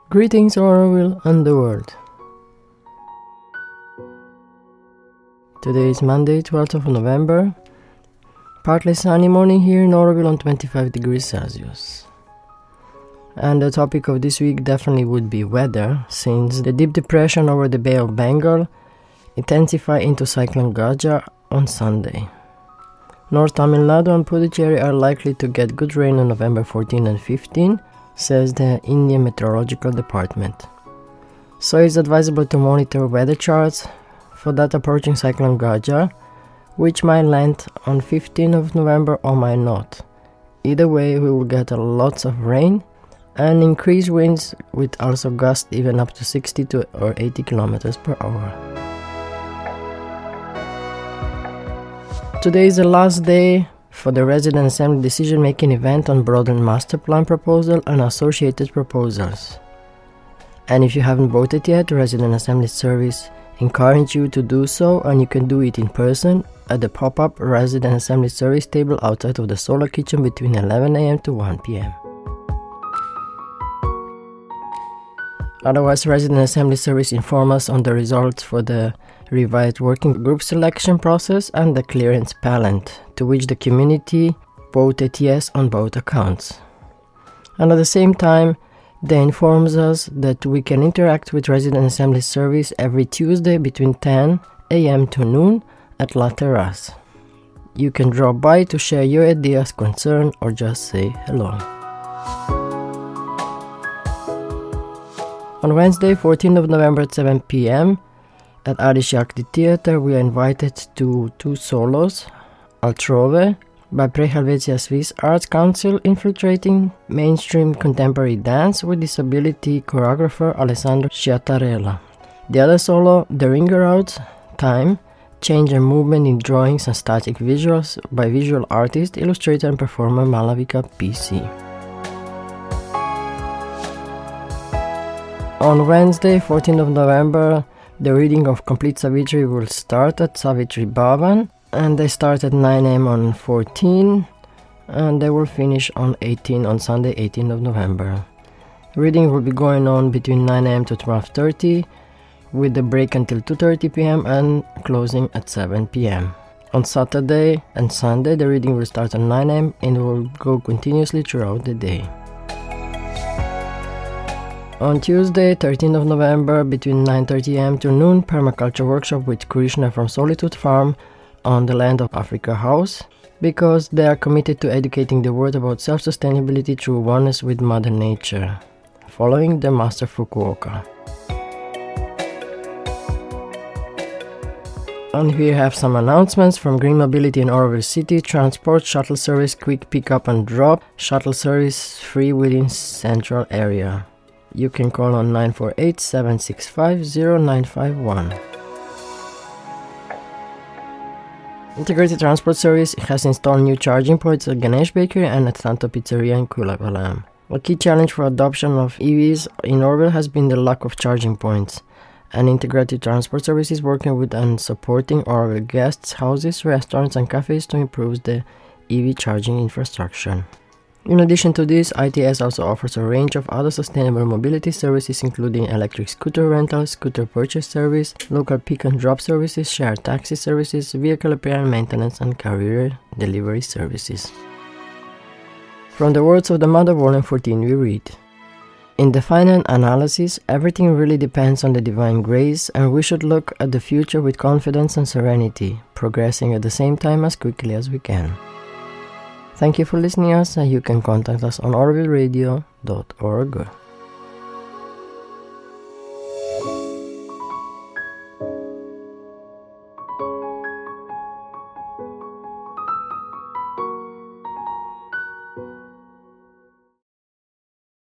Greetings, Oroville and the world. Today is Monday, 12th of November. Partly sunny morning here in Oroville on 25 degrees Celsius. And the topic of this week definitely would be weather, since the deep depression over the Bay of Bengal intensified into Cyclone Gaja on Sunday. North Tamil Nadu and Puducherry are likely to get good rain on November 14 and 15, says the Indian Meteorological Department. So it's advisable to monitor weather charts for that approaching Cyclone Gaja, which might land on 15th of November or might not. Either way, we will get lots of rain and increased winds with also gusts even up to 60 or 80 kilometers per hour. Today is the last day for the Resident Assembly decision-making event on Broadland Master Plan proposal and associated proposals. And if you haven't voted yet, the Resident Assembly Service encourages you to do so, and you can do it in person at the pop-up Resident Assembly Service table outside of the Solar Kitchen between 11 a.m. to 1 p.m. Otherwise, Resident Assembly Service inform us on the results for the revised working group selection process and the clearance palette, to which the community voted yes on both accounts. And at the same time, they informs us that we can interact with Resident Assembly Service every Tuesday between 10 a.m. to noon at La Terrace. You can drop by to share your ideas, concern, or just say hello. On Wednesday, 14th of November at 7 p.m. at Adishakti Theatre, we are invited to two solos, Altrove, by Pre-Helvetia Swiss Arts Council, infiltrating mainstream contemporary dance with disability choreographer Alessandro Sciattarella. The other solo, The Ringer Out, Time, Change and Movement in Drawings and Static Visuals by visual artist, illustrator and performer Malavika PC. On Wednesday, 14th of November, the reading of Complete Savitri will start at Savitri Bhavan, and they start at 9 a.m. on 14, and they will finish on 18 on Sunday, 18th of November. Reading will be going on between 9 a.m. to 12:30, with the break until 2:30 p.m. and closing at 7 p.m. On Saturday and Sunday, the reading will start at 9 a.m. and will go continuously throughout the day. On Tuesday, 13th of November, between 9:30 am to noon, permaculture workshop with Krishna from Solitude Farm on the land of Africa House, because they are committed to educating the world about self-sustainability through oneness with Mother Nature, following the Master Fukuoka. And here have some announcements from Green Mobility in Oroville City: transport, shuttle service, quick pick-up and drop, shuttle service free within central area. You can call on 948-765-0951. Integrated Transport Service has installed new charging points at Ganesh Bakery and at Tanto Pizzeria in Kulavalam. A key challenge for adoption of EVs in Oroville has been the lack of charging points, and Integrated Transport Service is working with and supporting Oroville guests, houses, restaurants and cafes to improve the EV charging infrastructure. In addition to this, ITS also offers a range of other sustainable mobility services, including electric scooter rentals, scooter purchase service, local pick and drop services, shared taxi services, vehicle repair and maintenance, and carrier delivery services. From the words of the Mother, Volume 14, we read: "In the final analysis, everything really depends on the divine grace, and we should look at the future with confidence and serenity, progressing at the same time as quickly as we can." Thank you for listening to us, and you can contact us on orvilleradio.org.